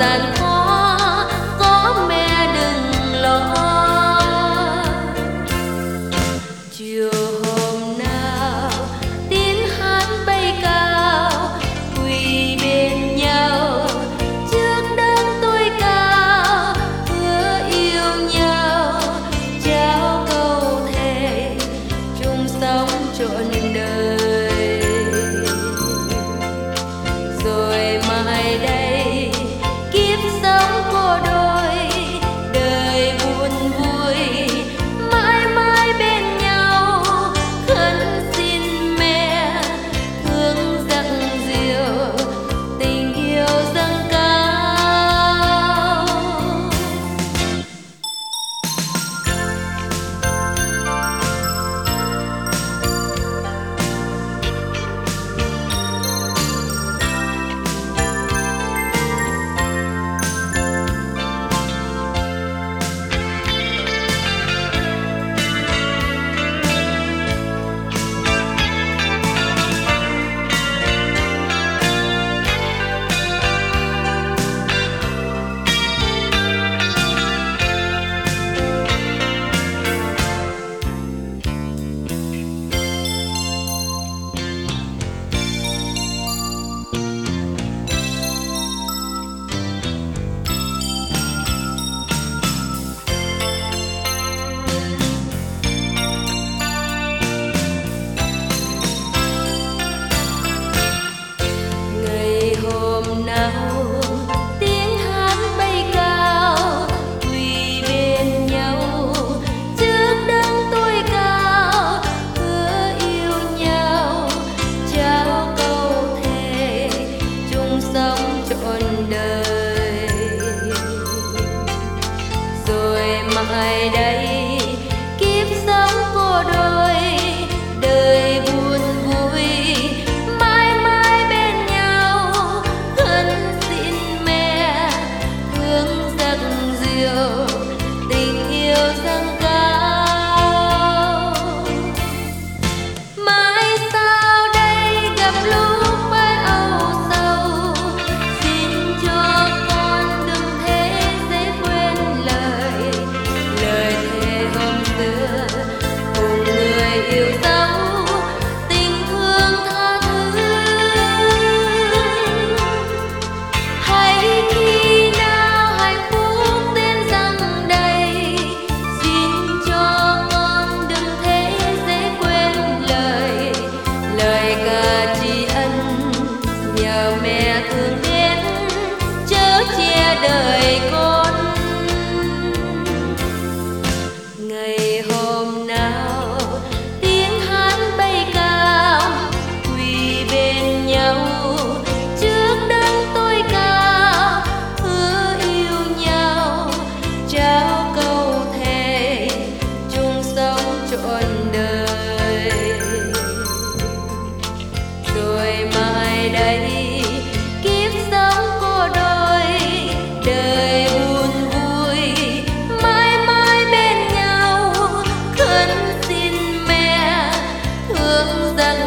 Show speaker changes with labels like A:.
A: gian khó có mẹ đừng lo. Chiều hôm nào tiếng hát bay cao, quỳ bên nhau trước đấng tối cao, hứa yêu nhau trao câu thề chung sống trọn đời. Rồi mai đây kiếp sống cô đôi, đời buồn vui mãi mãi bên nhau. Khấn xin mẹ thương dâng diệu tình yêu dâng cao. Hôm nào tiếng hát bay cao, quỳ bên nhau trước đấng tối cao, hứa yêu nhau trao câu thề chung sống trọn đời. Rồi mai đây kiếp sống cô đôi, đời buồn vui mãi mãi bên nhau. Khấn xin mẹ thương dâng diệu tình yêu dâng cao. Mãi sau đây gặp lúc phải âu sầu, xin cho con đừng thế dễ quên lời thề hôm xưa cùng người yêu dấu tình thương tha thứ. Hãy khi nào hạnh phúc đến răng đầy, xin cho con đừng thế dễ quên lời ca tri ân nhờ mẹ thương đến chớ che đời con. Ngày hôm nào tiếng hát bay cao, quỳ bên nhau trước đấng tối cao, hứa yêu nhau trao câu thề chung sống trọn đời. Rồi mai đây kiếp sống cô đôi, đời buồn vui mãi mãi bên nhau. Khấn xin mẹ thương dâng